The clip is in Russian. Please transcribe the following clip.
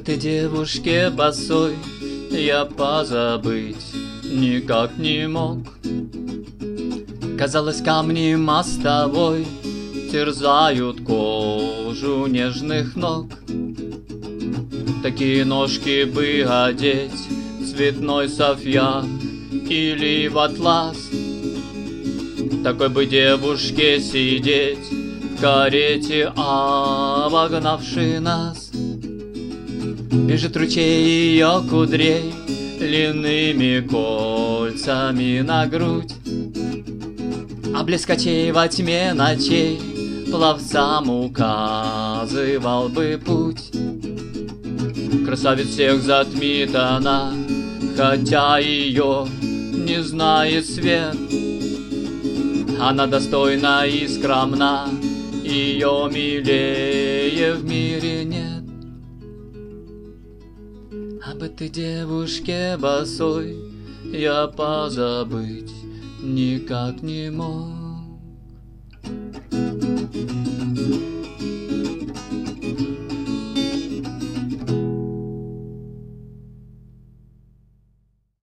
этой девушке босой я позабыть никак не мог. Казалось, камни мостовой терзают кожу нежных ног. Такие ножки бы одеть цветной софьян или в атлас. Такой бы девушке сидеть в карете, обогнавшей нас. Бежит ручей ее кудрей длинными кольцами на грудь, а блеск очей во тьме ночей пловцам указывал бы путь. Красавиц всех затмит она, хотя ее не знает свет. Она достойна и скромна, ее милее в мире нет. Об этой девушке босой я позабыть никак не мог.